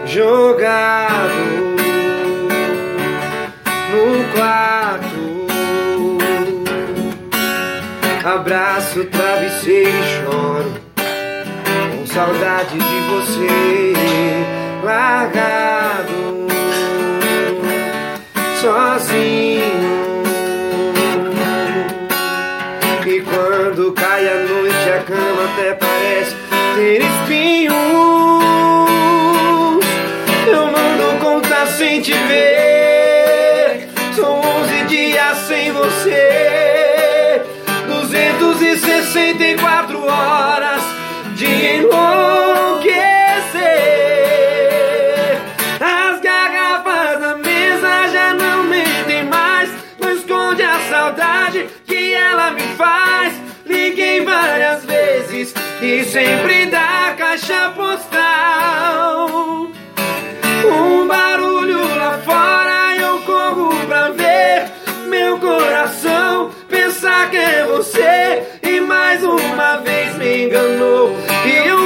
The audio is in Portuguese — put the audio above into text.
jogado no quarto. Abraço o travesseiro e choro, com saudade de você. Largado, sozinho. E quando cai a noite a cama até parece ter espinhos. Eu não dou conta sem te ver. São 11 dias sem você, 264 horas de enlouquecer. As garrafas na mesa já não mentem mais, não esconde a saudade que ela me faz. Liguei várias vezes e sempre da caixa postal. Um barulho lá fora, eu corro pra ver. Meu coração pensa que é você e mais uma vez me enganou. E eu